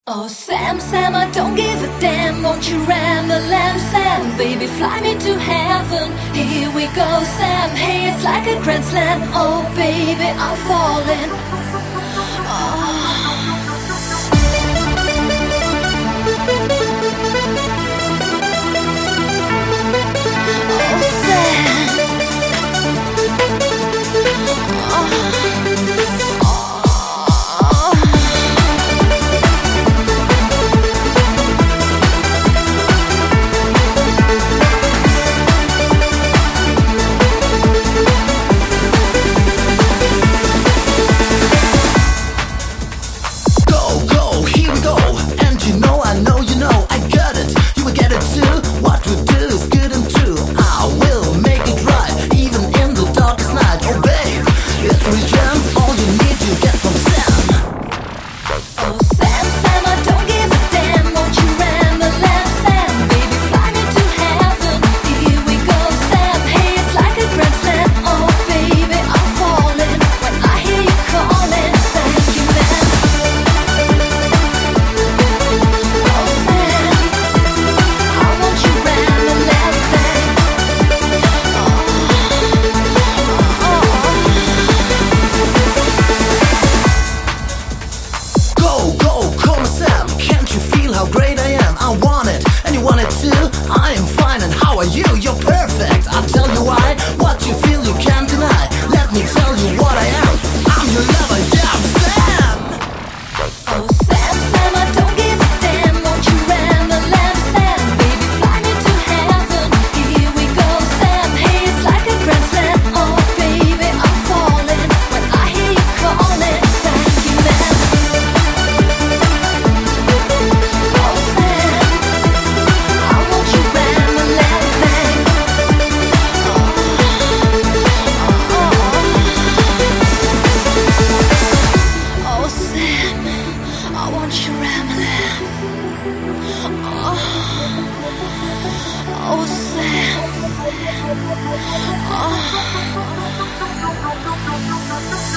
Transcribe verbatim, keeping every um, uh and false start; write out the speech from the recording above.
Oh Sam, Sam, I don't give a damn. Won't you ram the lamb, Sam? Baby, fly me to heaven. Here we go, Sam. Hey, it's like a grand slam. Oh baby, I'm falling. Oh. Oh, Sam. Oh.